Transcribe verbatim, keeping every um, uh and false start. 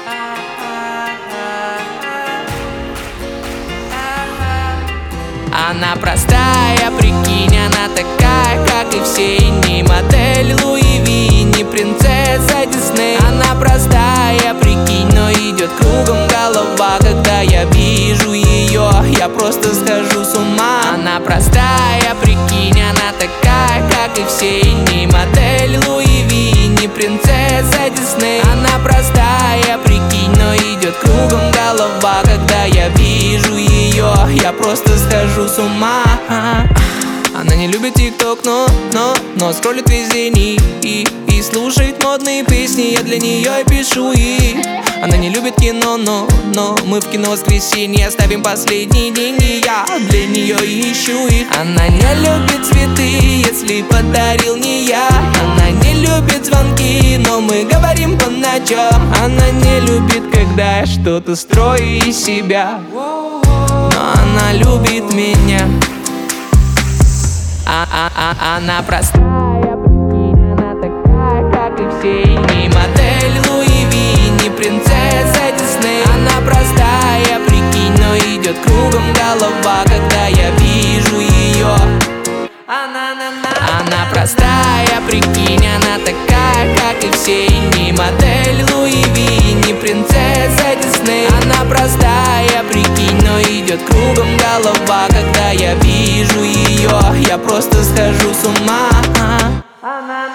Она простая, прикинь, она такая, как и все, и не модель Луи Ви, не принцесса Дисней. Она простая, прикинь, но идет кругом голова, когда я вижу ее, я просто схожу с ума. Она простая, прикинь, она такая, как и все, и не модель Луи Ви, не принцесса Дисней. Она простая, прикинь, но идет кругом голова, когда я вижу ее, я просто схожу с ума. Она не любит тикток, но, но, но скроллит везде и, и, и слушает модные песни, я для нее и пишу и. Она не любит кино, но, но мы в кино воскресенье оставим последние деньги, я для нее ищу их. Она не любит цветы, если подарил не я. Она не любит звонки, но мы говорим по ночам. Она не любит, когда я что-то строю из себя, но она любит меня. А, а, а, она простая, прикинь, она такая, как и все, и не модель Луи Ви, не принцесса Дисней. Она простая, прикинь, но идет кругом голова, когда я вижу ее. Она простая, прикинь, она такая, как и все, и не модель Луи Ви, не принцесса Дисней. Она простая, прикинь, но идет кругом голова, когда я вижу ее, я просто схожу с ума.